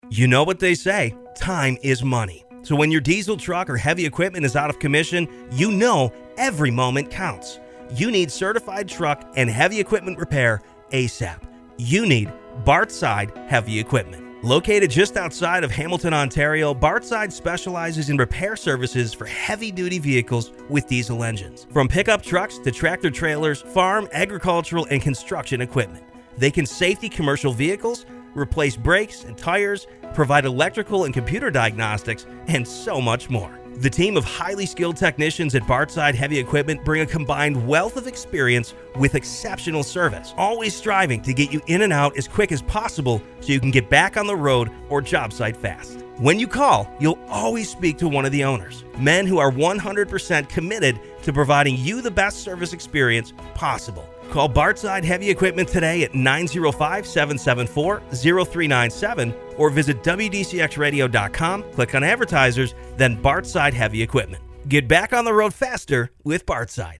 You know what they say, time is money. So when your diesel truck or heavy equipment is out of commission, you know every moment counts. You need certified truck and heavy equipment repair ASAP. You need Bartside Heavy Equipment. Located just outside of Hamilton, Ontario, Bartside specializes in repair services for heavy-duty vehicles with diesel engines. From pickup trucks to tractor trailers, farm, agricultural, and construction equipment. They can safety commercial vehicles, replace brakes and tires, provide electrical and computer diagnostics, and so much more. The team of highly skilled technicians at Bartside Heavy Equipment bring a combined wealth of experience with exceptional service, always striving to get you in and out as quick as possible so you can get back on the road or job site fast. When you call, you'll always speak to one of the owners, men who are 100% committed to providing you the best service experience possible. Call Bartside Heavy Equipment today at 905-774-0397 or visit WDCXradio.com, click on Advertisers, then Bartside Heavy Equipment. Get back on the road faster with Bartside.